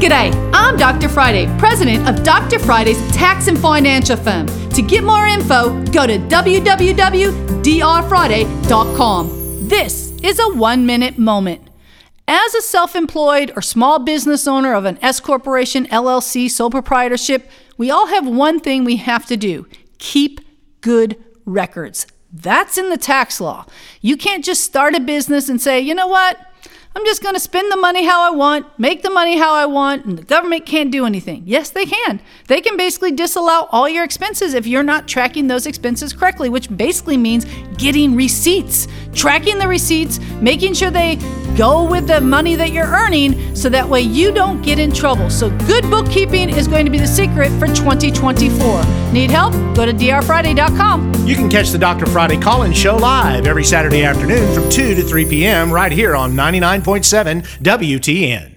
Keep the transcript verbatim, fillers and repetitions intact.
G'day, I'm Doctor Friday, president of Doctor Friday's Tax and Financial Firm. To get more info, go to w w w dot d r friday dot com. This is a one-minute moment. As a self-employed or small business owner of an S Corporation, L L C, sole proprietorship, we all have one thing we have to do: keep good records. That's in the tax law. You can't just start a business and say, you know what? I'm just going to spend the money how I want, make the money how I want, and the government can't do anything. Yes, they can. They can basically disallow all your expenses if you're not tracking those expenses correctly, which basically means getting receipts, tracking the receipts, making sure they go with the money that you're earning so that way you don't get in trouble. So good bookkeeping is going to be the secret for twenty twenty-four. Need help? Go to d r friday dot com. You can catch the Doctor Friday call-in show live every Saturday afternoon from two to three p.m. right here on ninety-nine point seven W T N.